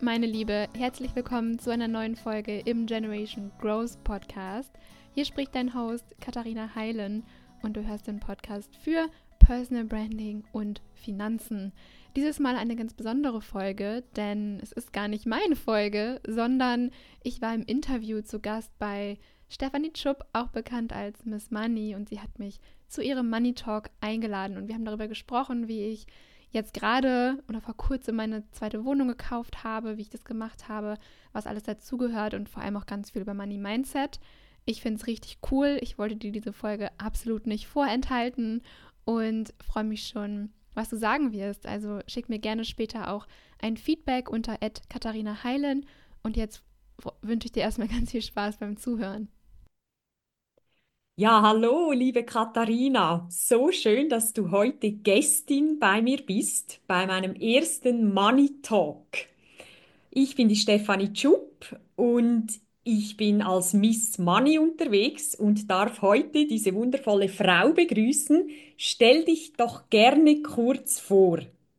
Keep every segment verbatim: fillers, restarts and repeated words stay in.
meine Liebe, herzlich willkommen zu einer neuen Folge im Generation Growth Podcast. Hier spricht dein Host Katharina Heilen und du hörst den Podcast für Personal Branding und Finanzen. Dieses Mal eine ganz besondere Folge, denn es ist gar nicht meine Folge, sondern ich war im Interview zu Gast bei Stefanie Tschupp, auch bekannt als Miss Money, und sie hat mich zu ihrem Money Talk eingeladen und wir haben darüber gesprochen, wie ich jetzt gerade oder vor kurzem meine zweite Wohnung gekauft habe, wie ich das gemacht habe, was alles dazugehört und vor allem auch ganz viel über Money Mindset. Ich finde es richtig cool. Ich wollte dir diese Folge absolut nicht vorenthalten und freue mich schon, was du sagen wirst. Also schick mir gerne später auch ein Feedback unter at katharina heilen und jetzt wünsche ich dir erstmal ganz viel Spaß beim Zuhören. Ja, hallo, liebe Katharina. So schön, dass du heute Gästin bei mir bist, bei meinem ersten Money Talk. Ich bin die Stefanie Tschupp und ich bin als Miss Money unterwegs und darf heute diese wundervolle Frau begrüßen. Stell dich doch gerne kurz vor.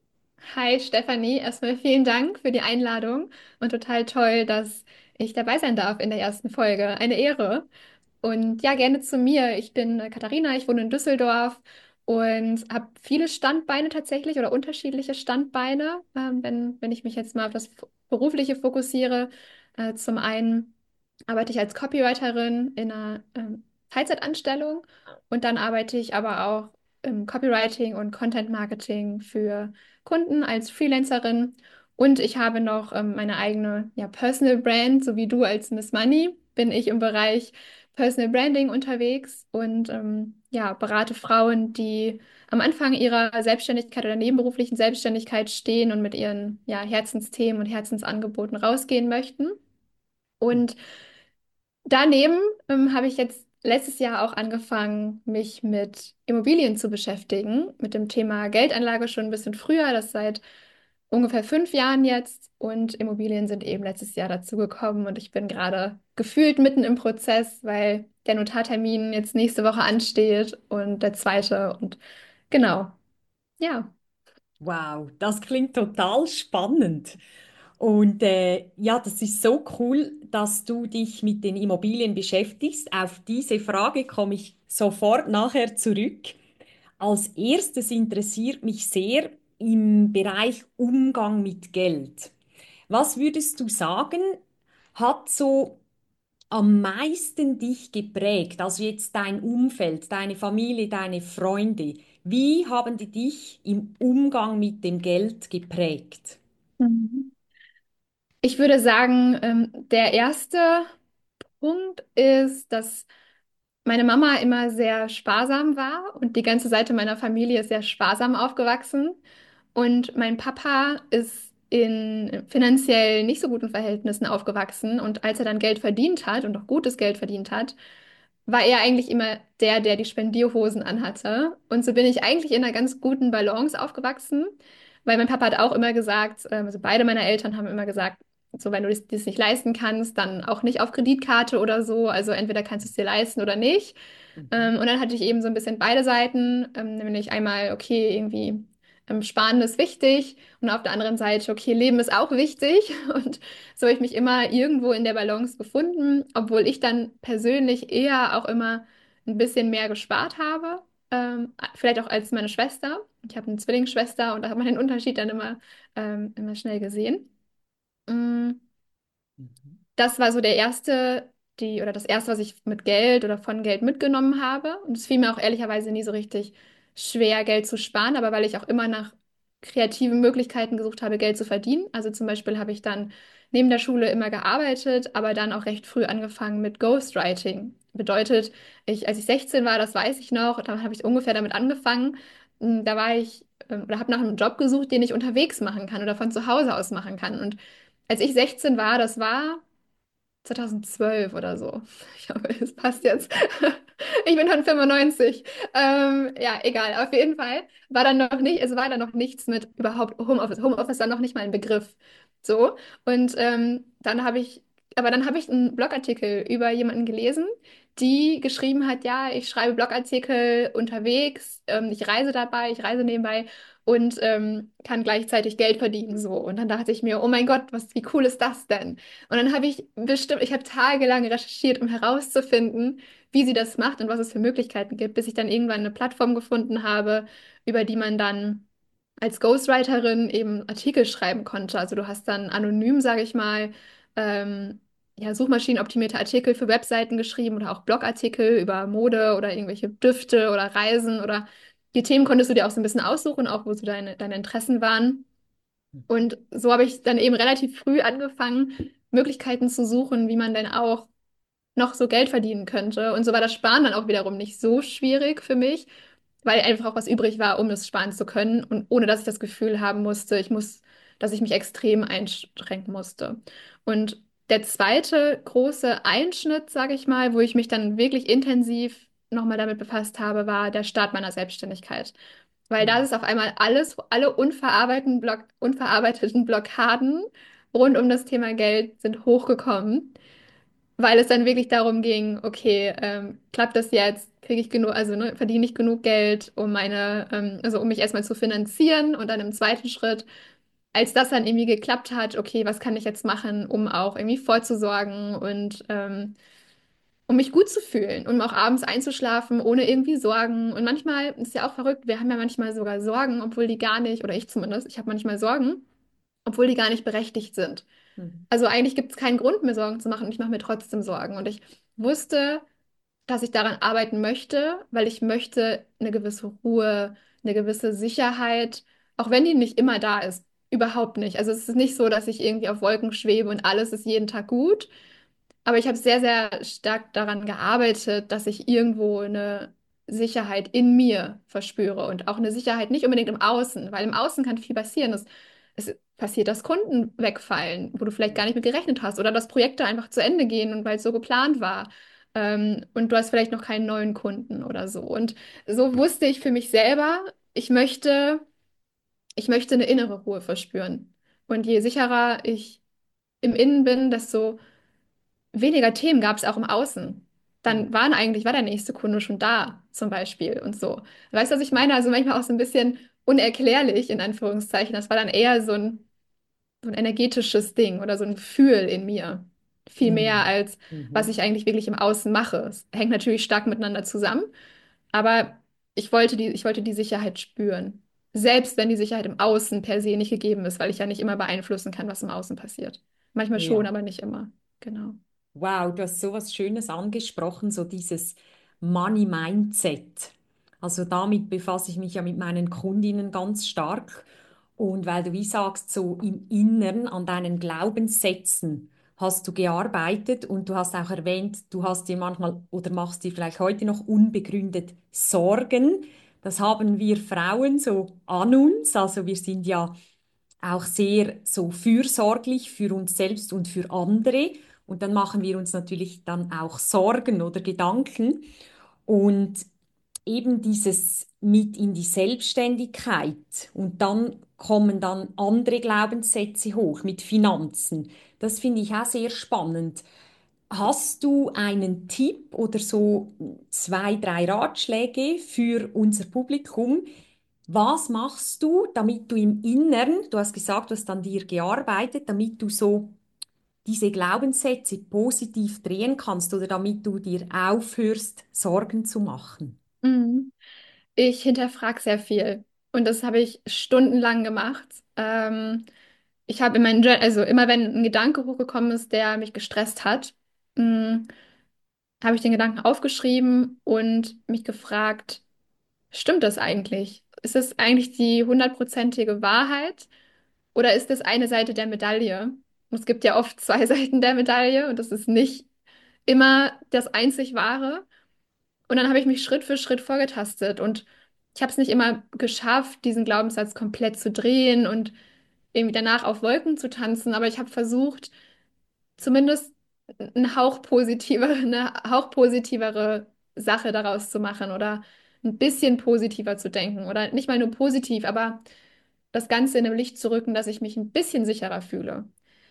Hi Stefanie, erstmal vielen Dank für die Einladung und total toll, dass ich dabei sein darf in der ersten Folge. Eine Ehre. Und ja, gerne zu mir. Ich bin äh, Katharina, ich wohne in Düsseldorf und habe viele Standbeine tatsächlich oder unterschiedliche Standbeine, ähm, wenn, wenn ich mich jetzt mal auf das F- Berufliche fokussiere. Äh, zum einen arbeite ich als Copywriterin in einer ähm, Teilzeitanstellung und dann arbeite ich aber auch im Copywriting und Content Marketing für Kunden als Freelancerin. Und ich habe noch ähm, meine eigene ja, Personal Brand, so wie du als Miss Money, bin ich im Bereich Personal Branding unterwegs und ähm, ja, berate Frauen, die am Anfang ihrer Selbstständigkeit oder nebenberuflichen Selbstständigkeit stehen und mit ihren ja, Herzensthemen und Herzensangeboten rausgehen möchten. Und daneben ähm, habe ich jetzt letztes Jahr auch angefangen, mich mit Immobilien zu beschäftigen, mit dem Thema Geldanlage schon ein bisschen früher, das seit ungefähr fünf Jahren jetzt. Und Immobilien sind eben letztes Jahr dazugekommen und ich bin gerade gefühlt mitten im Prozess, weil der Notartermin jetzt nächste Woche ansteht und der zweite. Und genau, ja. Wow, das klingt total spannend. Und äh, ja, das ist so cool, dass du dich mit den Immobilien beschäftigst. Auf diese Frage komme ich sofort nachher zurück. Als erstes interessiert mich sehr im Bereich Umgang mit Geld. Was würdest du sagen, hat so am meisten dich geprägt? Also jetzt dein Umfeld, deine Familie, deine Freunde. Wie haben die dich im Umgang mit dem Geld geprägt? Mhm. Ich würde sagen, ähm, der erste Punkt ist, dass meine Mama immer sehr sparsam war und die ganze Seite meiner Familie ist sehr sparsam aufgewachsen. Und mein Papa ist in finanziell nicht so guten Verhältnissen aufgewachsen. Und als er dann Geld verdient hat und auch gutes Geld verdient hat, war er eigentlich immer der, der die Spendierhosen anhatte. Und so bin ich eigentlich in einer ganz guten Balance aufgewachsen, weil mein Papa hat auch immer gesagt, ähm, also beide meiner Eltern haben immer gesagt, so, wenn du das, das nicht leisten kannst, dann auch nicht auf Kreditkarte oder so. Also entweder kannst du es dir leisten oder nicht. Mhm. Ähm, und dann hatte ich eben so ein bisschen beide Seiten, ähm, nämlich einmal, okay, irgendwie ähm, Sparen ist wichtig und auf der anderen Seite, okay, Leben ist auch wichtig. Und so habe ich mich immer irgendwo in der Balance gefunden, obwohl ich dann persönlich eher auch immer ein bisschen mehr gespart habe. Ähm, vielleicht auch als meine Schwester. Ich habe eine Zwillingsschwester und da hat man den Unterschied dann immer, ähm, immer schnell gesehen. Mm. Mhm. Das war so der erste, die, oder das erste, was ich mit Geld oder von Geld mitgenommen habe. Und es fiel mir auch ehrlicherweise nie so richtig schwer, Geld zu sparen, aber weil ich auch immer nach kreativen Möglichkeiten gesucht habe, Geld zu verdienen. Also zum Beispiel habe ich dann neben der Schule immer gearbeitet, aber dann auch recht früh angefangen mit Ghostwriting. Bedeutet, ich, als ich sechzehn war, das weiß ich noch, dann habe ich ungefähr damit angefangen. Mm, Da war ich, ähm, oder habe nach einem Job gesucht, den ich unterwegs machen kann oder von zu Hause aus machen kann. Und als ich sechzehn war, das war zweitausendzwölf oder so. Ich hoffe, es passt jetzt. Ich bin von fünfundneunzig. Ähm, ja, egal. Auf jeden Fall war dann noch nicht, es war dann noch nichts mit überhaupt Homeoffice. Homeoffice war noch nicht mal ein Begriff. So. Und ähm, dann habe ich aber dann habe ich einen Blogartikel über jemanden gelesen, die geschrieben hat, ja, ich schreibe Blogartikel unterwegs, ähm, ich reise dabei, ich reise nebenbei und ähm, kann gleichzeitig Geld verdienen so. Und dann dachte ich mir, oh mein Gott, was, wie cool ist das denn? Und dann habe ich bestimmt, ich habe tagelang recherchiert, um herauszufinden, wie sie das macht und was es für Möglichkeiten gibt, bis ich dann irgendwann eine Plattform gefunden habe, über die man dann als Ghostwriterin eben Artikel schreiben konnte. Also du hast dann anonym, sage ich mal, ähm, ja, suchmaschinenoptimierte Artikel für Webseiten geschrieben oder auch Blogartikel über Mode oder irgendwelche Düfte oder Reisen oder die Themen konntest du dir auch so ein bisschen aussuchen, auch wo so deine, deine Interessen waren. Und so habe ich dann eben relativ früh angefangen, Möglichkeiten zu suchen, wie man denn auch noch so Geld verdienen könnte. Und so war das Sparen dann auch wiederum nicht so schwierig für mich, weil einfach auch was übrig war, um es sparen zu können und ohne dass ich das Gefühl haben musste, ich muss, dass ich mich extrem einschränken musste. Und der zweite große Einschnitt, sage ich mal, wo ich mich dann wirklich intensiv nochmal damit befasst habe, war der Start meiner Selbstständigkeit. Weil da Mhm. ist auf einmal alles, alle unverarbeiteten, Block, unverarbeiteten Blockaden rund um das Thema Geld sind hochgekommen, weil es dann wirklich darum ging, okay, ähm, klappt das jetzt? Kriege ich genug, also ne, verdiene ich genug Geld, um meine, ähm, also um mich erstmal zu finanzieren und dann im zweiten Schritt, als das dann irgendwie geklappt hat, okay, was kann ich jetzt machen, um auch irgendwie vorzusorgen und ähm, um mich gut zu fühlen, um auch abends einzuschlafen, ohne irgendwie Sorgen. Und manchmal ist ja auch verrückt, wir haben ja manchmal sogar Sorgen, obwohl die gar nicht, oder ich zumindest, ich habe manchmal Sorgen, obwohl die gar nicht berechtigt sind. Mhm. Also eigentlich gibt es keinen Grund, mir Sorgen zu machen und ich mache mir trotzdem Sorgen. Und ich wusste, dass ich daran arbeiten möchte, weil ich möchte eine gewisse Ruhe, eine gewisse Sicherheit, auch wenn die nicht immer da ist. Überhaupt nicht. Also es ist nicht so, dass ich irgendwie auf Wolken schwebe und alles ist jeden Tag gut. Aber ich habe sehr, sehr stark daran gearbeitet, dass ich irgendwo eine Sicherheit in mir verspüre und auch eine Sicherheit nicht unbedingt im Außen, weil im Außen kann viel passieren. Es, es passiert, dass Kunden wegfallen, wo du vielleicht gar nicht mit gerechnet hast oder dass Projekte einfach zu Ende gehen und weil es so geplant war. Ähm, und du hast vielleicht noch keinen neuen Kunden oder so. Und so wusste ich für mich selber, ich möchte, ich möchte eine innere Ruhe verspüren. Und je sicherer ich im Innen bin, desto weniger Themen gab es auch im Außen. Dann Mhm. waren eigentlich, war der nächste Kunde schon da, zum Beispiel und so. Weißt du, was ich meine? Also manchmal auch so ein bisschen unerklärlich, in Anführungszeichen. Das war dann eher so ein, so ein energetisches Ding oder so ein Gefühl in mir. Viel mehr Mhm. als was ich Mhm. eigentlich wirklich im Außen mache. Es hängt natürlich stark miteinander zusammen, aber ich wollte die, ich wollte die Sicherheit spüren. Selbst wenn die Sicherheit im Außen per se nicht gegeben ist, weil ich ja nicht immer beeinflussen kann, was im Außen passiert. Manchmal schon, Ja. aber nicht immer. Genau. Wow, du hast so was Schönes angesprochen, so dieses Money Mindset. Also damit befasse ich mich ja mit meinen Kundinnen ganz stark. Und weil du wie sagst, so im Inneren an deinen Glaubenssätzen hast du gearbeitet und du hast auch erwähnt, du hast dir manchmal oder machst dir vielleicht heute noch unbegründet Sorgen. Das haben wir Frauen so an uns. Also wir sind ja auch sehr so fürsorglich für uns selbst und für andere. Und dann machen wir uns natürlich dann auch Sorgen oder Gedanken. Und eben dieses mit in die Selbstständigkeit und dann kommen dann andere Glaubenssätze hoch mit Finanzen. Das finde ich auch sehr spannend. Hast du einen Tipp oder so zwei, drei Ratschläge für unser Publikum? Was machst du, damit du im Inneren, du hast gesagt, du hast an dir gearbeitet, damit du so diese Glaubenssätze positiv drehen kannst oder damit du dir aufhörst, Sorgen zu machen? Mhm. Ich hinterfrage sehr viel und das habe ich stundenlang gemacht. Ähm, ich habe in meinen, Jour- also immer wenn ein Gedanke hochgekommen ist, der mich gestresst hat, mh, habe ich den Gedanken aufgeschrieben und mich gefragt, stimmt das eigentlich? Ist das eigentlich die hundertprozentige Wahrheit oder ist das eine Seite der Medaille? Und es gibt ja oft zwei Seiten der Medaille und das ist nicht immer das einzig Wahre. Und dann habe ich mich Schritt für Schritt vorgetastet und ich habe es nicht immer geschafft, diesen Glaubenssatz komplett zu drehen und irgendwie danach auf Wolken zu tanzen, aber ich habe versucht, zumindest einen Hauch positivere, eine Hauch positivere Sache daraus zu machen oder ein bisschen positiver zu denken oder nicht mal nur positiv, aber das Ganze in einem Licht zu rücken, dass ich mich ein bisschen sicherer fühle.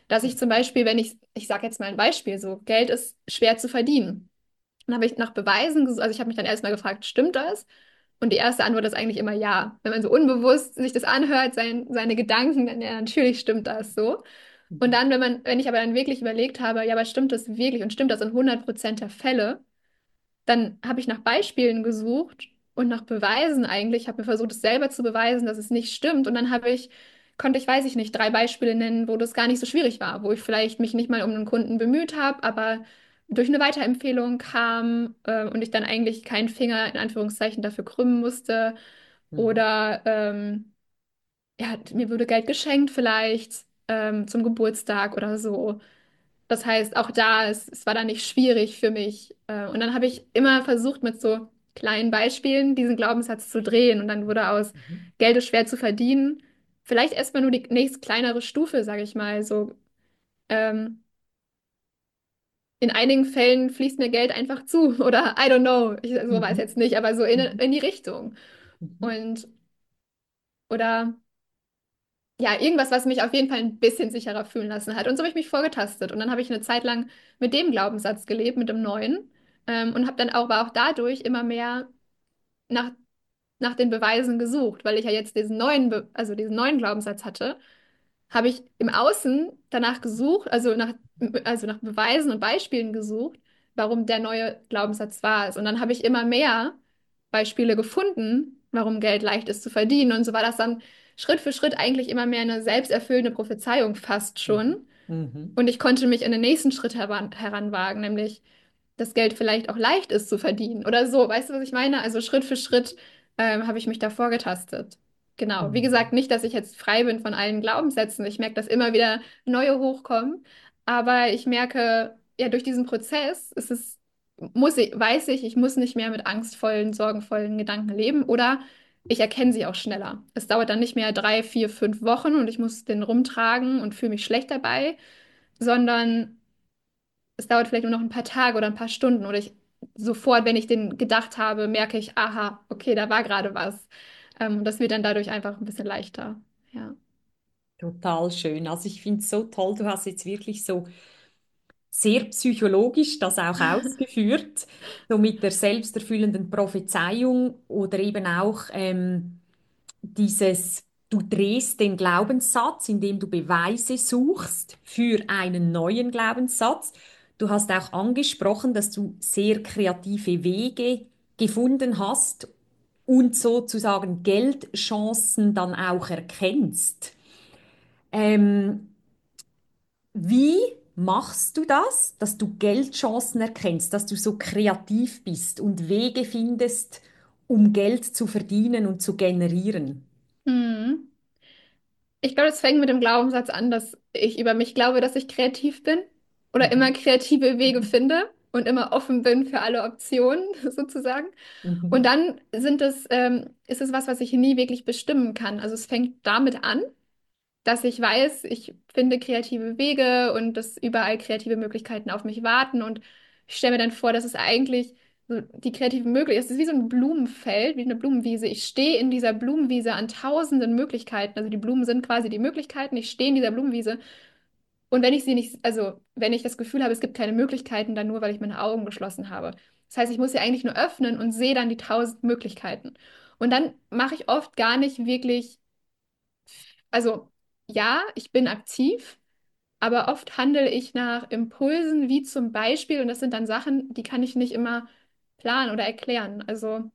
Dass ich zum Beispiel, wenn ich, ich sage jetzt mal ein Beispiel, so Geld ist schwer zu verdienen. Dann habe ich nach Beweisen gesucht, also ich habe mich dann erstmal gefragt, stimmt das? Und die erste Antwort ist eigentlich immer ja. Wenn man so unbewusst sich das anhört, sein, seine Gedanken, dann ja, natürlich stimmt das so. Und Mhm. dann, wenn man, wenn ich aber dann wirklich überlegt habe, ja, aber stimmt das wirklich und stimmt das in hundert Prozent der Fälle, dann habe ich nach Beispielen gesucht und nach Beweisen eigentlich, habe mir versucht, es selber zu beweisen, dass es nicht stimmt. Und dann habe ich, konnte ich, weiß ich nicht, drei Beispiele nennen, wo das gar nicht so schwierig war, wo ich vielleicht mich nicht mal um einen Kunden bemüht habe, aber durch eine Weiterempfehlung kam äh, und ich dann eigentlich keinen Finger in Anführungszeichen dafür krümmen musste. Mhm. Oder ähm, ja, mir wurde Geld geschenkt vielleicht ähm, zum Geburtstag oder so. Das heißt, auch da, es, es war dann nicht schwierig für mich. Äh, und dann habe ich immer versucht, mit so kleinen Beispielen diesen Glaubenssatz zu drehen. Und dann wurde aus Mhm. Geld ist schwer zu verdienen, vielleicht erstmal nur die nächst kleinere Stufe, sage ich mal. So, ähm, in einigen Fällen fließt mir Geld einfach zu. Oder I don't know. Ich, so war es Mhm. jetzt nicht, aber so in, Mhm. in die Richtung. Mhm. Und, oder ja, irgendwas, was mich auf jeden Fall ein bisschen sicherer fühlen lassen hat. Und so habe ich mich vorgetastet. Und dann habe ich eine Zeit lang mit dem Glaubenssatz gelebt, mit dem neuen. Ähm, und habe dann auch, aber auch dadurch immer mehr nach, nach den Beweisen gesucht, weil ich ja jetzt diesen neuen, Be also diesen neuen Glaubenssatz hatte, habe ich im Außen danach gesucht, also nach, also nach Beweisen und Beispielen gesucht, warum der neue Glaubenssatz wahr ist. Und dann habe ich immer mehr Beispiele gefunden, warum Geld leicht ist zu verdienen. Und so war das dann Schritt für Schritt eigentlich immer mehr eine selbsterfüllende Prophezeiung fast Mhm. schon. Mhm. Und ich konnte mich in den nächsten Schritt heran heranwagen, nämlich dass Geld vielleicht auch leicht ist zu verdienen oder so. Weißt du, was ich meine? Also Schritt für Schritt ähm, habe ich mich da vorgetastet. Genau. Wie gesagt, Mhm. nicht, dass ich jetzt frei bin von allen Glaubenssätzen. Ich merke, dass immer wieder neue hochkommen. Aber ich merke, ja, durch diesen Prozess ist es, muss ich, weiß ich, ich muss nicht mehr mit angstvollen, sorgenvollen Gedanken leben oder ich erkenne sie auch schneller. Es dauert dann nicht mehr drei, vier, fünf Wochen und ich muss den rumtragen und fühle mich schlecht dabei, sondern es dauert vielleicht nur noch ein paar Tage oder ein paar Stunden oder ich sofort, wenn ich den gedacht habe, merke ich, aha, okay, da war gerade was. Ähm, und das wird dann dadurch einfach ein bisschen leichter. Ja. Total schön. Also ich finde es so toll, du hast jetzt wirklich so sehr psychologisch das auch ausgeführt, so mit der selbsterfüllenden Prophezeiung oder eben auch ähm, dieses, du drehst den Glaubenssatz, indem du Beweise suchst für einen neuen Glaubenssatz. Du hast auch angesprochen, dass du sehr kreative Wege gefunden hast und sozusagen Geldchancen dann auch erkennst. Ähm, Wie machst du das, dass du Geldchancen erkennst, dass du so kreativ bist und Wege findest, um Geld zu verdienen und zu generieren? Mhm. Ich glaube, es fängt mit dem Glaubenssatz an, dass ich über mich glaube, dass ich kreativ bin oder immer Mhm. kreative Wege Mhm. finde und immer offen bin für alle Optionen sozusagen. Und Mhm. dann sind es, ähm, ist es was, was ich nie wirklich bestimmen kann. Also es fängt damit an, dass ich weiß, ich finde kreative Wege und dass überall kreative Möglichkeiten auf mich warten. Und ich stelle mir dann vor, dass es eigentlich so die kreativen Möglichkeiten, es ist wie so ein Blumenfeld, wie eine Blumenwiese. Ich stehe in dieser Blumenwiese an tausenden Möglichkeiten. Also die Blumen sind quasi die Möglichkeiten. Ich stehe in dieser Blumenwiese. Und wenn ich sie nicht, also wenn ich das Gefühl habe, es gibt keine Möglichkeiten, dann nur, weil ich meine Augen geschlossen habe. Das heißt, ich muss sie eigentlich nur öffnen und sehe dann die tausend Möglichkeiten. Und dann mache ich oft gar nicht wirklich, also ja, ich bin aktiv, aber oft handle ich nach Impulsen, wie zum Beispiel, und das sind dann Sachen, die kann ich nicht immer planen oder erklären. Also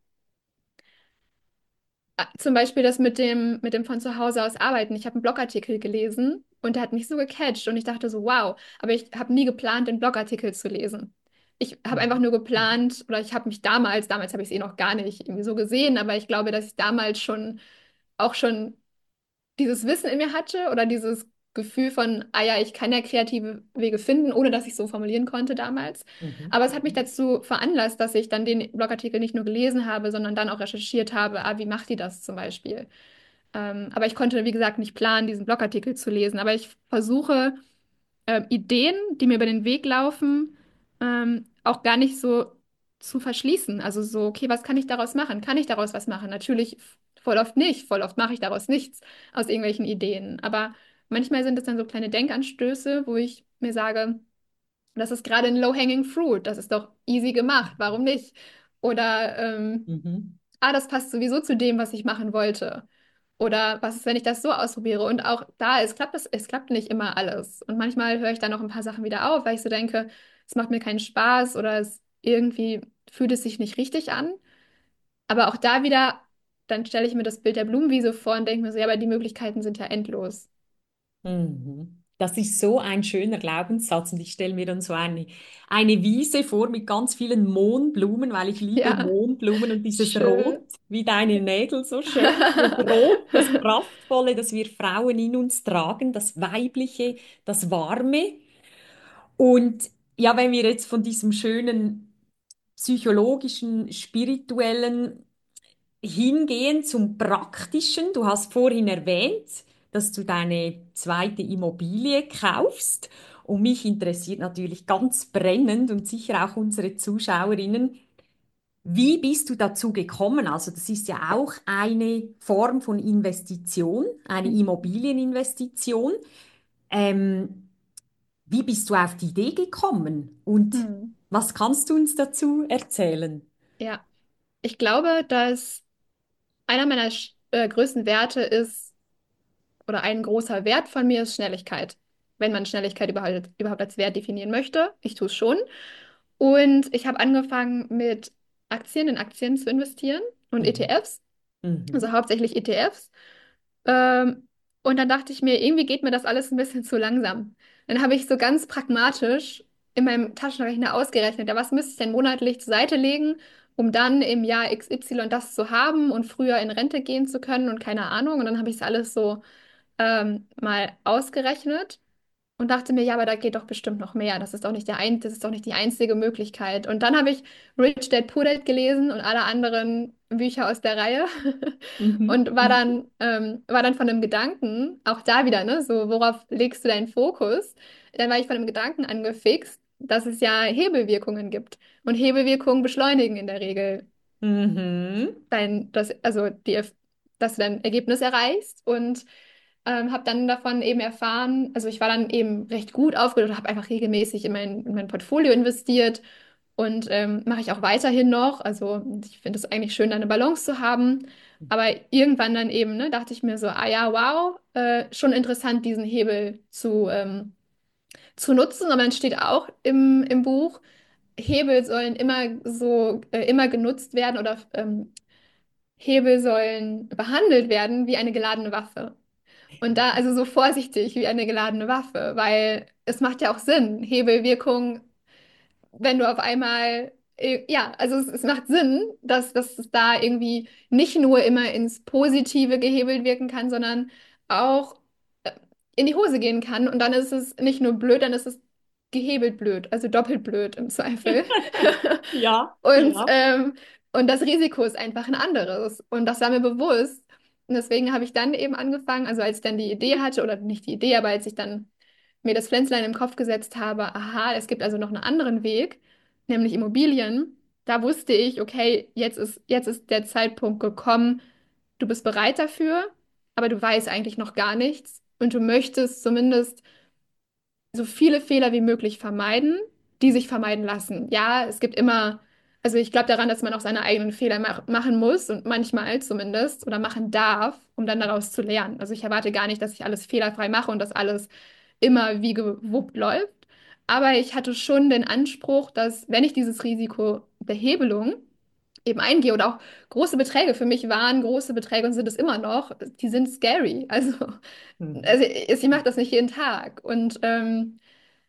äh, zum Beispiel das mit dem, mit dem von zu Hause aus arbeiten. Ich habe einen Blogartikel gelesen und der hat mich so gecatcht und ich dachte so, wow, aber ich habe nie geplant, den Blogartikel zu lesen. Ich habe einfach Mhm. nur Mhm. geplant, oder ich habe mich damals, damals habe ich es eh noch gar nicht irgendwie so gesehen, aber ich glaube, dass ich damals schon auch schon dieses Wissen in mir hatte oder dieses Gefühl von, ah ja, ich kann ja kreative Wege finden, ohne dass ich es so formulieren konnte damals. Mhm. Aber es hat mich Mhm. dazu veranlasst, dass ich dann den Blogartikel nicht nur gelesen habe, sondern dann auch recherchiert habe, ah, wie macht die das zum Beispiel? Ähm, aber ich konnte, wie gesagt, nicht planen, diesen Blogartikel zu lesen. Aber ich versuche, äh, Ideen, die mir über den Weg laufen, ähm, auch gar nicht so zu verschließen. Also so, okay, was kann ich daraus machen? Kann ich daraus was machen? Natürlich voll oft nicht. Voll oft mache ich daraus nichts aus irgendwelchen Ideen. Aber Manchmal sind es dann so kleine Denkanstöße, wo ich mir sage, das ist gerade ein Low-Hanging Fruit, das ist doch easy gemacht, warum nicht? Oder ähm, Mhm. ah, das passt sowieso zu dem, was ich machen wollte. Oder was ist, wenn ich das so ausprobiere? Und auch da, es klappt, es, es klappt nicht immer alles. Und manchmal höre ich dann noch ein paar Sachen wieder auf, weil ich so denke, es macht mir keinen Spaß oder es irgendwie fühlt es sich nicht richtig an. Aber auch da wieder, dann stelle ich mir das Bild der Blumenwiese vor und denke mir so, ja, aber die Möglichkeiten sind ja endlos. Mhm. Das ist so ein schöner Glaubenssatz und ich stelle mir dann so eine, eine Wiese vor mit ganz vielen Mohnblumen, weil ich liebe Ja, Mohnblumen und dieses Rot, schön. wie deine Nägel so schön, das Rot, das Kraftvolle, das wir Frauen in uns tragen, das Weibliche, das Warme. Und ja, wenn wir jetzt von diesem schönen psychologischen, spirituellen hingehen zum Praktischen. Du hast vorhin erwähnt, dass du deine zweite Immobilie kaufst. Und mich interessiert natürlich ganz brennend und sicher auch unsere Zuschauerinnen, wie bist du dazu gekommen? Also das ist ja auch eine Form von Investition, eine Immobilieninvestition. Ähm, Wie bist du auf die Idee gekommen und Hm. was kannst du uns dazu erzählen? Ja, ich glaube, dass einer meiner sch- äh, größten Werte ist, oder ein großer Wert von mir ist Schnelligkeit. Wenn man Schnelligkeit überhaupt, überhaupt als Wert definieren möchte. Ich tue es schon. Und ich habe angefangen mit Aktien in Aktien zu investieren und Mhm. E T Fs, also Mhm. hauptsächlich E T Fs. Ähm, und dann dachte ich mir, irgendwie geht mir das alles ein bisschen zu langsam. Dann habe ich so ganz pragmatisch in meinem Taschenrechner ausgerechnet, ja, was müsste ich denn monatlich zur Seite legen, um dann im Jahr X Y das zu haben und früher in Rente gehen zu können und keine Ahnung. Und dann habe ich es alles so ähm, mal ausgerechnet und dachte mir, ja, aber da geht doch bestimmt noch mehr. Das ist doch nicht der ein, das ist doch nicht die einzige Möglichkeit. Und dann habe ich Rich Dad Poor Dad gelesen und alle anderen Bücher aus der Reihe Mhm. und war Mhm. dann, ähm, war dann von dem Gedanken, auch da wieder, ne, so, worauf legst du deinen Fokus? Dann war ich von dem Gedanken angefixt, dass es ja Hebelwirkungen gibt. Und Hebelwirkungen beschleunigen in der Regel Mhm. dein, das, also die, dass du dein Ergebnis erreichst und ähm, habe dann davon eben erfahren, also ich war dann eben recht gut aufgestellt, habe einfach regelmäßig in mein, in mein Portfolio investiert und ähm, mache ich auch weiterhin noch. Also ich finde es eigentlich schön, da eine Balance zu haben. Aber irgendwann dann eben, ne, dachte ich mir so, ah ja, wow, äh, schon interessant, diesen Hebel zu, ähm, zu nutzen. Aber dann steht auch im, im Buch, Hebel sollen immer so, äh, immer genutzt werden oder ähm, Hebel sollen behandelt werden wie eine geladene Waffe. Und da also so vorsichtig wie eine geladene Waffe, weil es macht ja auch Sinn. Hebelwirkung, wenn du auf einmal, äh, ja, also es, es macht Sinn, dass, dass es da irgendwie nicht nur immer ins Positive gehebelt wirken kann, sondern auch äh, in die Hose gehen kann. Und dann ist es nicht nur blöd, dann ist es gehebelt blöd, also doppelt blöd im Zweifel. Ja, Und, ja. ähm, und das Risiko ist einfach ein anderes. Und das war mir bewusst. Und deswegen habe ich dann eben angefangen, also als ich dann die Idee hatte, oder nicht die Idee, aber als ich dann mir das Pflänzlein im Kopf gesetzt habe, aha, es gibt also noch einen anderen Weg, nämlich Immobilien. Da wusste ich, okay, jetzt ist, jetzt ist der Zeitpunkt gekommen, du bist bereit dafür, aber du weißt eigentlich noch gar nichts und du möchtest zumindest so viele Fehler wie möglich vermeiden, die sich vermeiden lassen. Ja, es gibt immer, also ich glaube daran, dass man auch seine eigenen Fehler mach machen muss und manchmal zumindest oder machen darf, um dann daraus zu lernen. Also ich erwarte gar nicht, dass ich alles fehlerfrei mache und dass alles immer wie gewuppt läuft. Aber ich hatte schon den Anspruch, dass wenn ich dieses Risiko der Hebelung eben eingehe oder auch große Beträge für mich waren, große Beträge und sind es immer noch, die sind scary. Also, Mhm. also ich, ich mache das nicht jeden Tag. Und ähm,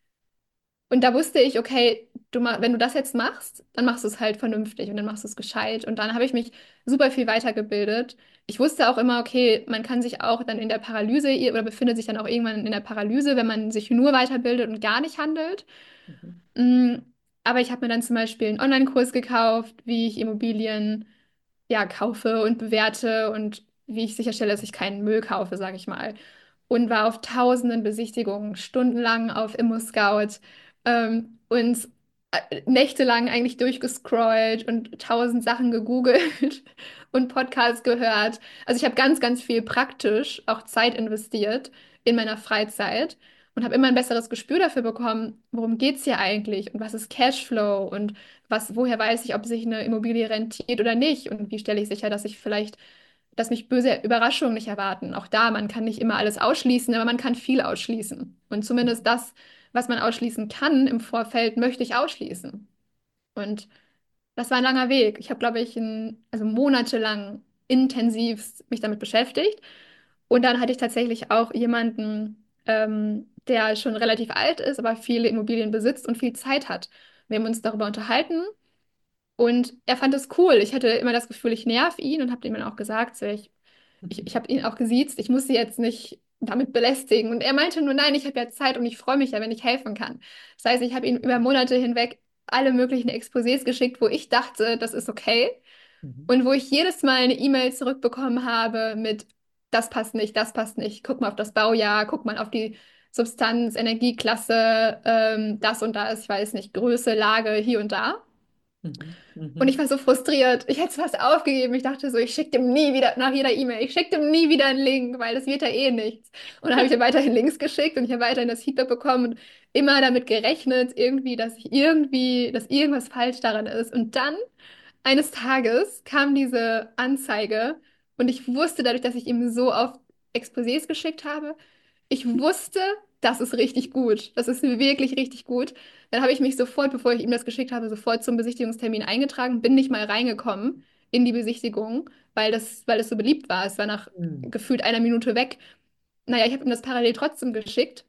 und da wusste ich, okay, du ma wenn du das jetzt machst, dann machst du es halt vernünftig und dann machst du es gescheit. Und dann habe ich mich super viel weitergebildet. Ich wusste auch immer, okay, man kann sich auch dann in der Paralyse oder befindet sich dann auch irgendwann in der Paralyse, wenn man sich nur weiterbildet und gar nicht handelt. Mhm. Mm, aber ich habe mir dann zum Beispiel einen Online-Kurs gekauft, wie ich Immobilien ja, kaufe und bewerte und wie ich sicherstelle, dass ich keinen Müll kaufe, sage ich mal. Und war auf tausenden Besichtigungen, stundenlang auf ImmoScout ähm, und äh, nächtelang eigentlich durchgescrollt und tausend Sachen gegoogelt und Podcasts gehört. Also ich habe ganz, ganz viel praktisch auch Zeit investiert in meiner Freizeit und habe immer ein besseres Gespür dafür bekommen, worum geht es hier eigentlich und was ist Cashflow und was, woher weiß ich, ob sich eine Immobilie rentiert oder nicht und wie stelle ich sicher, dass ich vielleicht, dass mich böse Überraschungen nicht erwarten. Auch da, man kann nicht immer alles ausschließen, aber man kann viel ausschließen. Und zumindest das, was man ausschließen kann im Vorfeld, möchte ich ausschließen. Und das war ein langer Weg. Ich habe, glaube ich, ein, also monatelang intensiv mich damit beschäftigt. Und dann hatte ich tatsächlich auch jemanden, ähm, der schon relativ alt ist, aber viele Immobilien besitzt und viel Zeit hat. Wir haben uns darüber unterhalten und er fand es cool. Ich hatte immer das Gefühl, ich nerv ihn und habe ihm dann auch gesagt, so, ich, ich, ich habe ihn auch gesiezt, ich muss sie jetzt nicht damit belästigen. Und er meinte nur, nein, ich habe ja Zeit und ich freue mich ja, wenn ich helfen kann. Das heißt, ich habe ihm über Monate hinweg alle möglichen Exposés geschickt, wo ich dachte, das ist okay. Mhm. Und wo ich jedes Mal eine E-Mail zurückbekommen habe mit, das passt nicht, das passt nicht, guck mal auf das Baujahr, guck mal auf die Substanz, Energieklasse, ähm, das und das, ich weiß nicht, Größe, Lage, hier und da. Mhm. Und ich Mhm. war so frustriert. Ich hätte es fast aufgegeben. Ich dachte so, ich schicke dem nie wieder nach jeder E-Mail, ich schicke dem nie wieder einen Link, weil das wird ja eh nichts. Und dann habe ich ihm weiterhin Links geschickt und ich habe weiterhin das Feedback bekommen und immer damit gerechnet, irgendwie, dass ich irgendwie, dass irgendwas falsch daran ist. Und dann eines Tages kam diese Anzeige und ich wusste dadurch, dass ich ihm so oft Exposés geschickt habe, ich wusste, das ist richtig gut. Das ist wirklich richtig gut. Dann habe ich mich sofort, bevor ich ihm das geschickt habe, sofort zum Besichtigungstermin eingetragen, bin nicht mal reingekommen in die Besichtigung, weil das, weil das so beliebt war. Es war nach Mhm. gefühlt einer Minute weg. Naja, ich habe ihm das parallel trotzdem geschickt.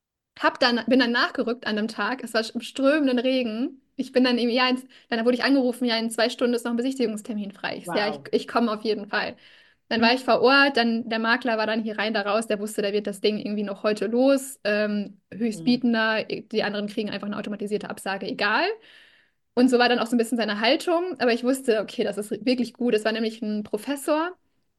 Hab dann, bin dann nachgerückt an dem Tag. Es war im strömenden Regen. Ich bin dann irgendwie, ja, in, dann wurde ich angerufen, ja, in zwei Stunden ist noch ein Besichtigungstermin frei. Ich, so, ja, ich, Wow. ich komme auf jeden Fall. Dann war Mhm. ich vor Ort, dann der Makler war dann hier rein, da raus, der wusste, da wird das Ding irgendwie noch heute los. Ähm, Mhm. Höchstbietender, die anderen kriegen einfach eine automatisierte Absage, egal. Und so war dann auch so ein bisschen seine Haltung. Aber ich wusste, okay, das ist wirklich gut. Es war nämlich ein Professor,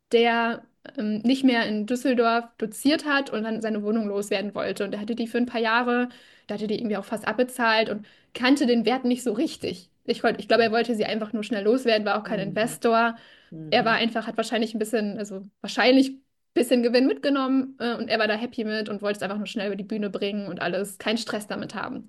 der ähm, nicht mehr in Düsseldorf doziert hat und dann seine Wohnung loswerden wollte. Und er hatte die für ein paar Jahre, da hatte die irgendwie auch fast abbezahlt und kannte den Wert nicht so richtig. Ich, wollt- ich glaube, er wollte sie einfach nur schnell loswerden, war auch kein Mhm. Investor. Er war Mhm. einfach, hat wahrscheinlich ein bisschen, also wahrscheinlich ein bisschen Gewinn mitgenommen, äh, und er war da happy mit und wollte es einfach nur schnell über die Bühne bringen und alles, keinen Stress damit haben.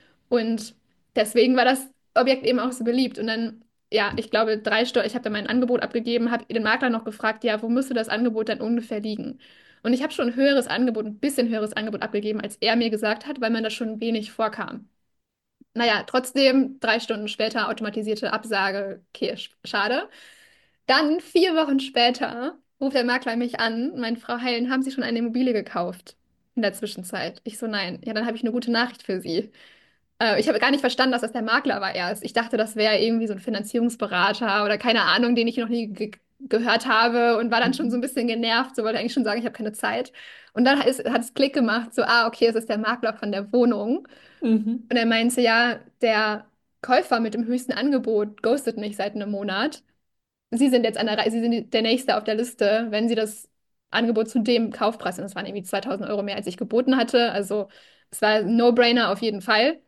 Und deswegen war das Objekt eben auch so beliebt. Und dann, ja, ich glaube, drei Stunden, ich habe dann mein Angebot abgegeben, habe den Makler noch gefragt, ja, wo müsste das Angebot dann ungefähr liegen? Und ich habe schon ein höheres Angebot, ein bisschen höheres Angebot abgegeben, als er mir gesagt hat, weil mir das schon wenig vorkam. Naja, trotzdem, drei Stunden später automatisierte Absage, okay, sch- schade. Dann, vier Wochen später, ruft der Makler mich an, meine Frau Heilen, haben Sie schon eine Immobilie gekauft in der Zwischenzeit? Ich so, nein. Ja, dann habe ich eine gute Nachricht für Sie. Äh, ich habe gar nicht verstanden, dass das der Makler war erst. Ich dachte, das wäre irgendwie so ein Finanzierungsberater oder keine Ahnung, den ich noch nie ge gehört habe und war dann schon so Mhm. ein bisschen genervt, so wollte eigentlich schon sagen, ich habe keine Zeit. Und dann ist, hat es Klick gemacht, so, ah, okay, es ist der Makler von der Wohnung. Mhm. Und er meinte, ja, der Käufer mit dem höchsten Angebot ghostet mich seit einem Monat. Sie sind jetzt an der Reihe, Sie sind der Nächste auf der Liste, wenn Sie das Angebot zu dem Kaufpreis, und das waren irgendwie zweitausend Euro mehr, als ich geboten hatte. Also es war ein No-Brainer auf jeden Fall.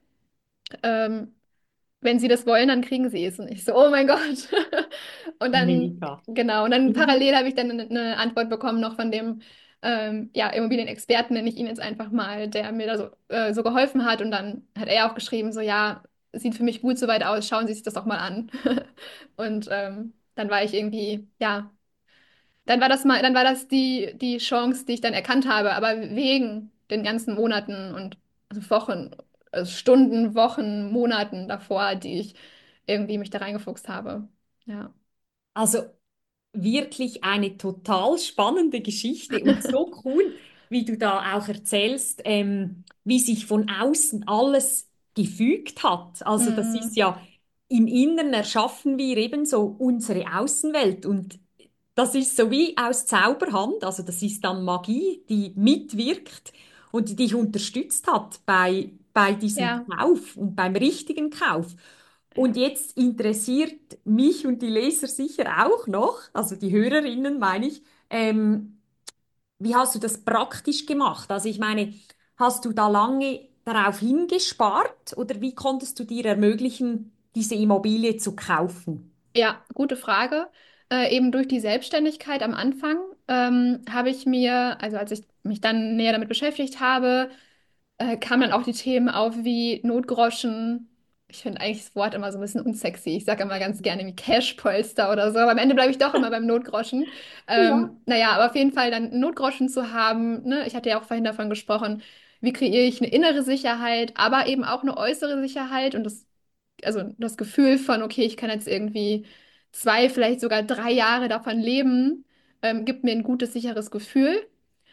Ähm, wenn Sie das wollen, dann kriegen Sie es. Und ich so, oh mein Gott. Und dann, Mega. genau, und dann Mhm. parallel habe ich dann eine, eine Antwort bekommen noch von dem ähm, ja, Immobilienexperten, nenne ich ihn jetzt einfach mal, der mir da so, äh, so geholfen hat. Und dann hat er auch geschrieben, so, ja, sieht für mich gut soweit aus, schauen Sie sich das doch mal an. Und ähm, dann war ich irgendwie, ja, dann war das mal, dann war das die, die Chance, die ich dann erkannt habe. Aber wegen den ganzen Monaten und also Wochen, also Stunden, Wochen, Monaten davor, die ich irgendwie mich da reingefuchst habe. Ja. Also wirklich eine total spannende Geschichte und so cool, wie du da auch erzählst, ähm, wie sich von außen alles gefügt hat. Also das ist Mm, ja im Inneren erschaffen wir ebenso unsere Außenwelt und das ist so wie aus Zauberhand. Also das ist dann Magie, die mitwirkt und die dich unterstützt hat bei, bei diesem ja, Kauf und beim richtigen Kauf. Und ja. jetzt interessiert mich und die Leser sicher auch noch, also die Hörerinnen meine ich, ähm, wie hast du das praktisch gemacht? Also ich meine, hast du da lange darauf hingespart oder wie konntest du dir ermöglichen, diese Immobilie zu kaufen? Ja, gute Frage. Äh, eben durch die Selbstständigkeit am Anfang ähm, habe ich mir, also als ich mich dann näher damit beschäftigt habe, äh, kamen dann auch die Themen auf wie Notgroschen. Ich finde eigentlich das Wort immer so ein bisschen unsexy. Ich sage immer ganz gerne wie Cashpolster oder so, aber am Ende bleibe ich doch immer beim Notgroschen. Ja. Ähm, naja, aber auf jeden Fall dann einen Notgroschen zu haben, ne? Ich hatte ja auch vorhin davon gesprochen, wie kreiere ich eine innere Sicherheit, aber eben auch eine äußere Sicherheit und das, also das Gefühl von, okay, ich kann jetzt irgendwie zwei, vielleicht sogar drei Jahre davon leben, ähm, gibt mir ein gutes, sicheres Gefühl.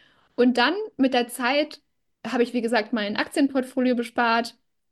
Und dann mit der Zeit habe ich, wie gesagt, mein Aktienportfolio bespart,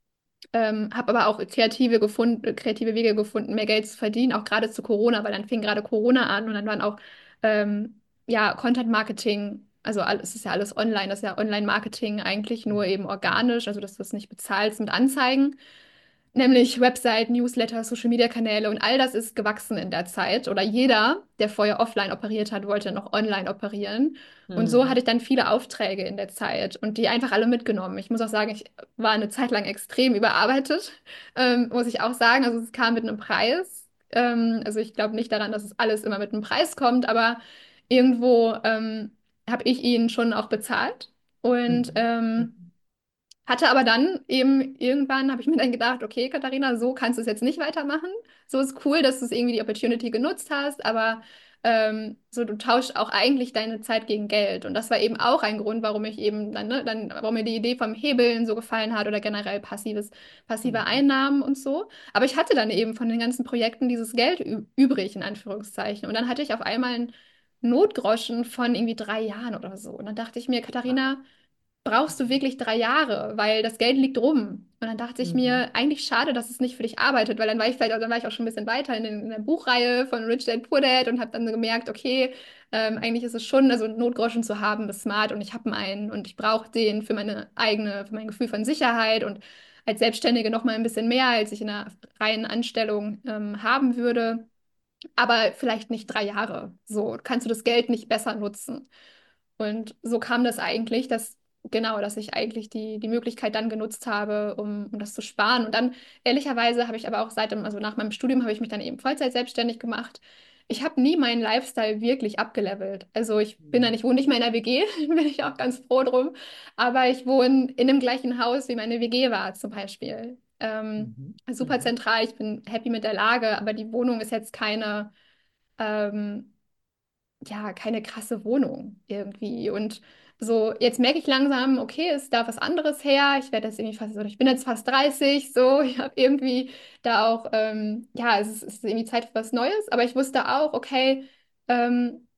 ähm, habe aber auch kreative, gefunden, kreative Wege gefunden, mehr Geld zu verdienen, auch gerade zu Corona, weil dann fing gerade Corona an und dann waren auch ähm, ja, Content Marketing, also alles, es ist ja alles online, das ist ja Online-Marketing eigentlich nur eben organisch, also dass du es nicht bezahlst mit Anzeigen. Nämlich Website, Newsletter, Social-Media-Kanäle und all das ist gewachsen in der Zeit. Oder jeder, der vorher offline operiert hat, wollte noch online operieren. Und so hatte Mhm. ich dann viele Aufträge in der Zeit und die einfach alle mitgenommen. Ich muss auch sagen, ich war eine Zeit lang extrem überarbeitet, ähm, muss ich auch sagen. Also es kam mit einem Preis. Ähm, also ich glaube nicht daran, dass es alles immer mit einem Preis kommt, aber irgendwo ähm, habe ich ihn schon auch bezahlt. Und Mhm. ähm, Mhm. hatte aber dann eben irgendwann, habe ich mir dann gedacht, okay, Katharina, so kannst du es jetzt nicht weitermachen. So ist cool, dass du es irgendwie die Opportunity genutzt hast, aber ähm, so du tauschst auch eigentlich deine Zeit gegen Geld. Und das war eben auch ein Grund, warum ich eben dann, ne, dann, warum mir die Idee vom Hebeln so gefallen hat oder generell passives, passive Mhm. Einnahmen und so. Aber ich hatte dann eben von den ganzen Projekten dieses Geld ü- übrig, in Anführungszeichen. Und dann hatte ich auf einmal einen Notgroschen von irgendwie drei Jahren oder so. Und dann dachte ich mir, Katharina, brauchst du wirklich drei Jahre, weil das Geld liegt rum. Und dann dachte ich Mhm. mir, eigentlich schade, dass es nicht für dich arbeitet, weil dann war ich vielleicht, also dann war ich auch schon ein bisschen weiter in, den, in der Buchreihe von Rich Dad Poor Dad und habe dann so gemerkt, okay, ähm, eigentlich ist es schon, also Notgroschen zu haben, ist smart und ich habe einen und ich brauche den für meine eigene, für mein Gefühl von Sicherheit und als Selbstständige noch mal ein bisschen mehr, als ich in einer reinen Anstellung ähm, haben würde. Aber vielleicht nicht drei Jahre. So kannst du das Geld nicht besser nutzen. Und so kam das eigentlich, dass genau, dass ich eigentlich die, die Möglichkeit dann genutzt habe, um, um das zu sparen. Und dann, ehrlicherweise, habe ich aber auch seit dem, also nach meinem Studium, habe ich mich dann eben Vollzeit selbstständig gemacht. Ich habe nie meinen Lifestyle wirklich abgelevelt. Also ich bin dann, Mhm. ich wohne nicht mehr in der W G, bin ich auch ganz froh drum. Aber ich wohne in dem gleichen Haus, wie meine W G war, zum Beispiel. Ähm, Mhm. super Mhm. zentral, ich bin happy mit der Lage, aber die Wohnung ist jetzt keine ähm, ja, keine krasse Wohnung irgendwie. Und so, jetzt merke ich langsam, okay, es darf was anderes her. Ich werde jetzt irgendwie fast, oder ich bin jetzt fast dreißig, so, ich habe irgendwie da auch, ähm, ja, es ist, es ist irgendwie Zeit für was Neues, aber ich wusste auch, okay, ähm,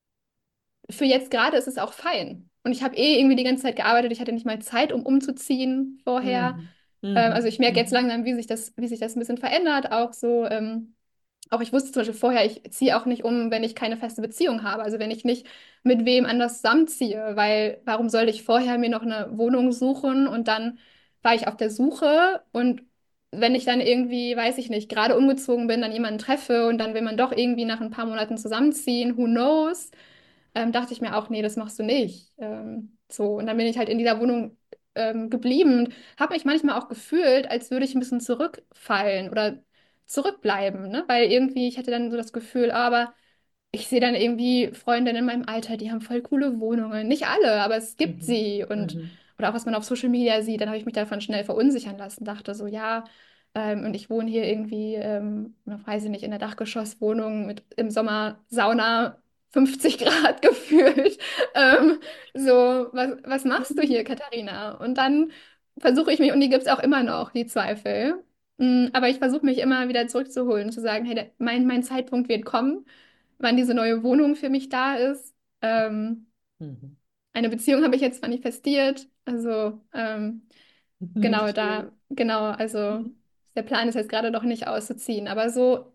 für jetzt gerade ist es auch fein. Und ich habe eh irgendwie die ganze Zeit gearbeitet, ich hatte nicht mal Zeit, um umzuziehen vorher. Mhm. Ähm, also Mhm. ich merke jetzt Mhm. langsam, wie sich das, wie sich das ein bisschen verändert, auch so, ähm, auch ich wusste zum Beispiel vorher, ich ziehe auch nicht um, wenn ich keine feste Beziehung habe. Also wenn ich nicht mit wem anders zusammenziehe, weil warum sollte ich vorher mir noch eine Wohnung suchen und dann war ich auf der Suche und wenn ich dann irgendwie, weiß ich nicht, gerade umgezogen bin, dann jemanden treffe und dann will man doch irgendwie nach ein paar Monaten zusammenziehen, who knows? ähm, dachte ich mir auch, nee, das machst du nicht. Ähm, so, und dann bin ich halt in dieser Wohnung ähm, geblieben und habe mich manchmal auch gefühlt, als würde ich ein bisschen zurückfallen oder zurückbleiben, ne? Weil irgendwie, ich hatte dann so das Gefühl, ah, aber ich sehe dann irgendwie Freundinnen in meinem Alter, die haben voll coole Wohnungen. Nicht alle, aber es gibt Mhm. sie. Und, Mhm. oder auch was man auf Social Media sieht, dann habe ich mich davon schnell verunsichern lassen. Dachte so, ja, ähm, und ich wohne hier irgendwie, ähm, weiß ich nicht, in der Dachgeschosswohnung mit im Sommer Sauna fünfzig Grad gefühlt. Ähm, so, was, was machst du hier, Katharina? Und dann versuche ich mich, und die gibt es auch immer noch, die Zweifel. Mm, Aber ich versuche mich immer wieder zurückzuholen, und zu sagen, hey, der, mein, mein Zeitpunkt wird kommen, wann diese neue Wohnung für mich da ist. Ähm, Mhm. eine Beziehung habe ich jetzt manifestiert. Also ähm, Mhm. genau Schön. da, genau, also Mhm. der Plan ist jetzt gerade noch nicht auszuziehen. Aber so,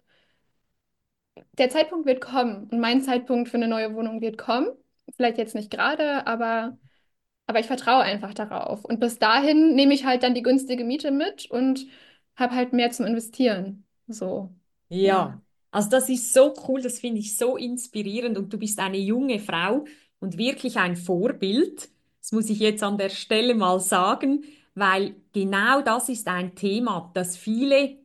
der Zeitpunkt wird kommen und mein Zeitpunkt für eine neue Wohnung wird kommen. Vielleicht jetzt nicht gerade, aber, aber ich vertraue einfach darauf. Und bis dahin nehme ich halt dann die günstige Miete mit und habe halt mehr zum Investieren. So, ja. Ja, also das ist so cool, das finde ich so inspirierend und du bist eine junge Frau und wirklich ein Vorbild. Das muss ich jetzt an der Stelle mal sagen, weil genau das ist ein Thema, das viele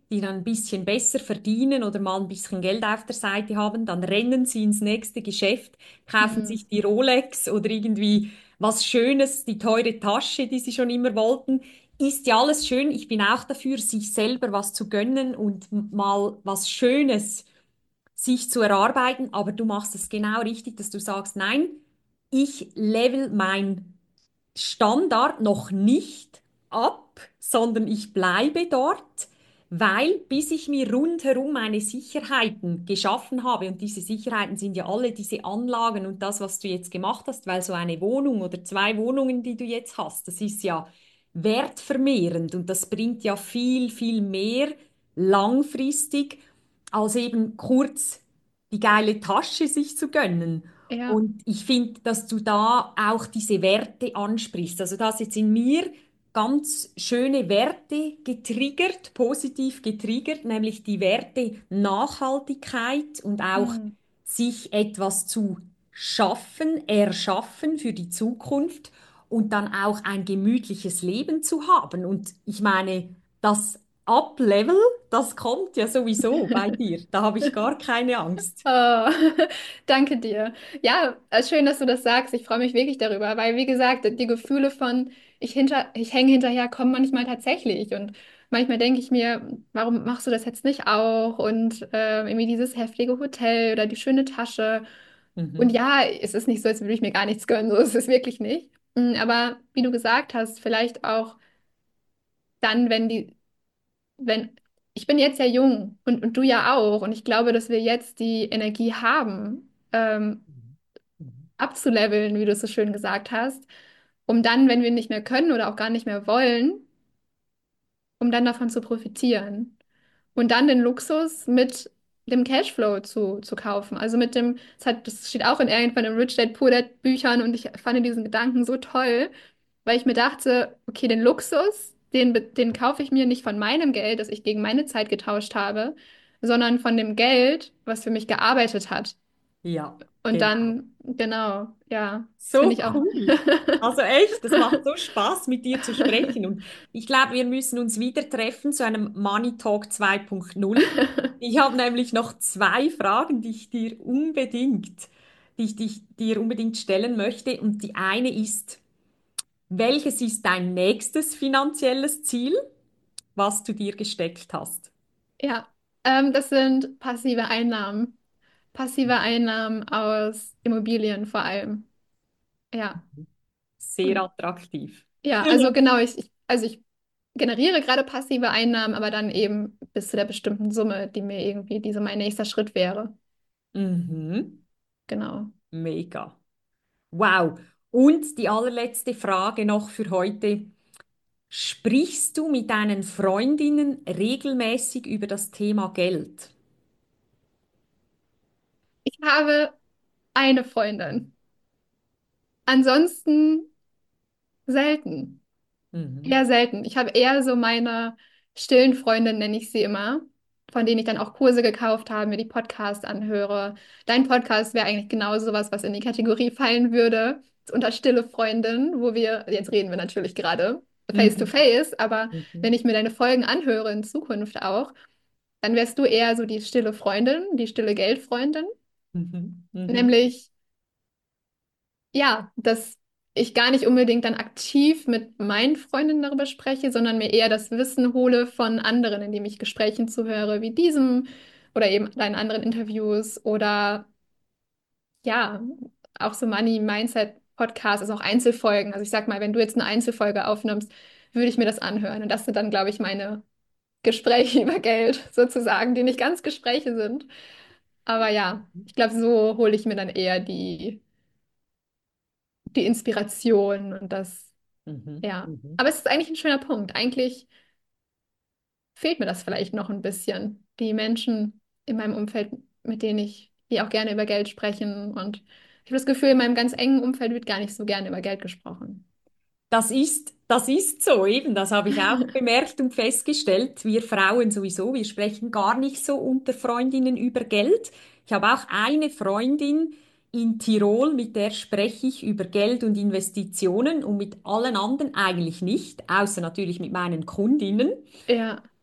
die dann ein bisschen besser verdienen oder mal ein bisschen Geld auf der Seite haben, dann rennen sie ins nächste Geschäft, kaufen Hm. sich die Rolex oder irgendwie was Schönes, die teure Tasche, die sie schon immer wollten. Ist ja alles schön. Ich bin auch dafür, sich selber was zu gönnen und m- mal was Schönes sich zu erarbeiten. Aber du machst es genau richtig, dass du sagst, nein, ich level mein Standard noch nicht ab, sondern ich bleibe dort, weil bis ich mir rundherum meine Sicherheiten geschaffen habe, und diese Sicherheiten sind ja alle diese Anlagen und das, was du jetzt gemacht hast, weil so eine Wohnung oder zwei Wohnungen, die du jetzt hast, das ist ja wertvermehrend und das bringt ja viel, viel mehr langfristig, als eben kurz die geile Tasche sich zu gönnen. Ja, Und ich finde, dass du da auch diese Werte ansprichst. Also das jetzt in mir ganz schöne Werte getriggert, positiv getriggert, nämlich die Werte Nachhaltigkeit und auch hm. sich etwas zu schaffen, erschaffen für die Zukunft und dann auch ein gemütliches Leben zu haben. Und ich meine, das Up-Level, das kommt ja sowieso bei dir. Da habe ich gar keine Angst. Oh, danke dir. Ja, äh, schön, dass du das sagst. Ich freue mich wirklich darüber, weil, wie gesagt, die Gefühle von ich hinter, ich hänge hinterher kommen manchmal tatsächlich. Und manchmal denke ich mir, warum machst du das jetzt nicht auch? Und äh, irgendwie dieses heftige Hotel oder die schöne Tasche. Und Mhm. ja, es ist nicht so, als würde ich mir gar nichts gönnen. So ist es wirklich nicht. Mm, Aber wie du gesagt hast, vielleicht auch dann, wenn die, wenn, ich bin jetzt ja jung und, und du ja auch. Und ich glaube, dass wir jetzt die Energie haben, ähm, Mhm. abzuleveln, wie du es so schön gesagt hast, um dann, wenn wir nicht mehr können oder auch gar nicht mehr wollen, um dann davon zu profitieren. Und dann den Luxus mit dem Cashflow zu, zu kaufen. Also mit dem, das hat, das steht auch in irgendwann im Rich Dad Poor Dad Büchern und ich fand diesen Gedanken so toll, weil ich mir dachte, okay, den Luxus, den, be- den kaufe ich mir nicht von meinem Geld, das ich gegen meine Zeit getauscht habe, sondern von dem Geld, was für mich gearbeitet hat. Ja, Und genau. dann, genau, ja, das finde So ich auch. cool. Also echt, das macht so Spaß, mit dir zu sprechen. Und ich glaube, wir müssen uns wieder treffen zu einem Money Talk zwei Punkt null. Ich habe nämlich noch zwei Fragen, die ich dir unbedingt, die ich dich, dir unbedingt stellen möchte. Und die eine ist, welches ist dein nächstes finanzielles Ziel, was du dir gesteckt hast? Ja, ähm, das sind passive Einnahmen. Passive Einnahmen aus Immobilien vor allem. Ja. Sehr Und attraktiv. ja, also genau, ich, ich, also ich generiere gerade passive Einnahmen, aber dann eben bis zu der bestimmten Summe, die mir irgendwie, die so mein nächster Schritt wäre. Mhm. Genau. Mega. Wow. Und die allerletzte Frage noch für heute. Sprichst du mit deinen Freundinnen regelmäßig über das Thema Geld? Ich habe eine Freundin. Ansonsten selten. Mhm. Eher selten. Ich habe eher so meine stillen Freundinnen, nenne ich sie immer, von denen ich dann auch Kurse gekauft habe, mir die Podcasts anhöre. Dein Podcast wäre eigentlich genau sowas, was in die Kategorie fallen würde, unter stille Freundin, wo wir, jetzt reden wir natürlich gerade face to Mhm. face, aber wenn Mhm. ich mir deine Folgen anhöre, in Zukunft auch, dann wärst du eher so die stille Freundin, die stille Geldfreundin, Mhm. Mhm. nämlich ja, dass ich gar nicht unbedingt dann aktiv mit meinen Freundinnen darüber spreche, sondern mir eher das Wissen hole von anderen, indem ich Gesprächen zuhöre, wie diesem oder eben deinen anderen Interviews oder ja, auch so Money Mindset Podcasts, also auch Einzelfolgen. Also ich sag mal, wenn du jetzt eine Einzelfolge aufnimmst, würde ich mir das anhören. Und das sind dann, glaube ich, meine Gespräche über Geld sozusagen, die nicht ganz Gespräche sind. Aber ja, ich glaube, so hole ich mir dann eher die, die Inspiration und das. Mhm. Ja, Mhm. aber es ist eigentlich ein schöner Punkt. Eigentlich fehlt mir das vielleicht noch ein bisschen. Die Menschen in meinem Umfeld, mit denen ich, die auch gerne über Geld sprechen. Und ich habe das Gefühl, in meinem ganz engen Umfeld wird gar nicht so gerne über Geld gesprochen. Das ist, das ist so eben, das habe ich auch bemerkt und festgestellt. Wir Frauen sowieso, wir sprechen gar nicht so unter Freundinnen über Geld. Ich habe auch eine Freundin in Tirol, mit der spreche ich über Geld und Investitionen und mit allen anderen eigentlich nicht, außer natürlich mit meinen Kundinnen. Ja,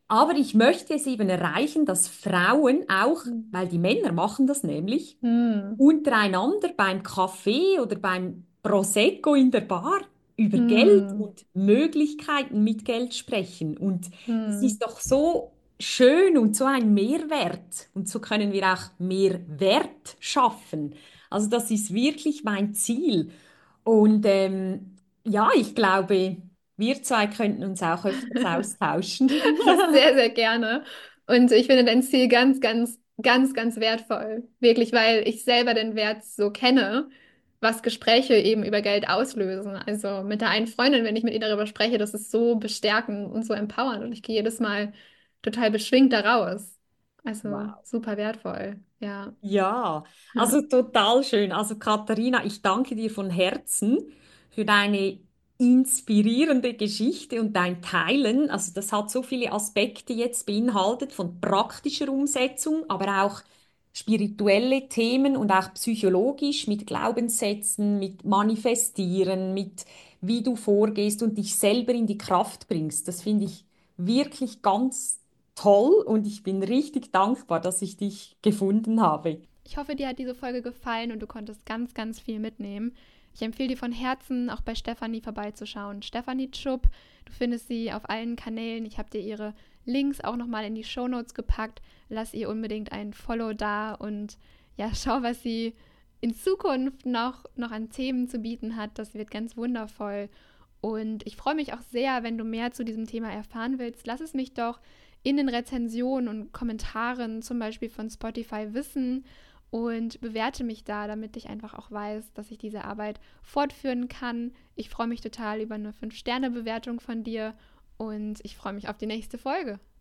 Aber ich möchte es eben erreichen, dass Frauen auch, Hm. weil die Männer machen das nämlich, Hm. untereinander beim Kaffee oder beim Prosecco in der Bar über Geld Hm. und Möglichkeiten mit Geld sprechen. Und das Hm. ist doch so schön und so ein Mehrwert. Und so können wir auch mehr Wert schaffen. Also das ist wirklich mein Ziel. Und ähm, ja, ich glaube, wir zwei könnten uns auch öfters austauschen. Sehr, sehr gerne. Und ich finde dein Ziel ganz, ganz, ganz, ganz wertvoll. Wirklich, weil ich selber den Wert so kenne, was Gespräche eben über Geld auslösen. Also mit der einen Freundin, wenn ich mit ihr darüber spreche, das ist so bestärkend und so empowernd und ich gehe jedes Mal total beschwingt da raus. Also Wow. super wertvoll. Ja. Ja, also total schön. Also Katharina, ich danke dir von Herzen für deine inspirierende Geschichte und dein Teilen. Also das hat so viele Aspekte jetzt beinhaltet, von praktischer Umsetzung, aber auch spirituelle Themen und auch psychologisch mit Glaubenssätzen, mit Manifestieren, mit wie du vorgehst und dich selber in die Kraft bringst. Das finde ich wirklich ganz toll und ich bin richtig dankbar, dass ich dich gefunden habe. Ich hoffe, dir hat diese Folge gefallen und du konntest ganz, ganz viel mitnehmen. Ich empfehle dir von Herzen, auch bei Stefanie vorbeizuschauen. Stefanie Tschupp, du findest sie auf allen Kanälen. Ich habe dir ihre Links auch nochmal in die Shownotes gepackt. Lass ihr unbedingt ein Follow da und ja, schau, was sie in Zukunft noch, noch an Themen zu bieten hat. Das wird ganz wundervoll. Und ich freue mich auch sehr, wenn du mehr zu diesem Thema erfahren willst. Lass es mich doch in den Rezensionen und Kommentaren, zum Beispiel von Spotify, wissen und bewerte mich da, damit ich einfach auch weiß, dass ich diese Arbeit fortführen kann. Ich freue mich total über eine fünf Sterne Bewertung von dir und ich freue mich auf die nächste Folge.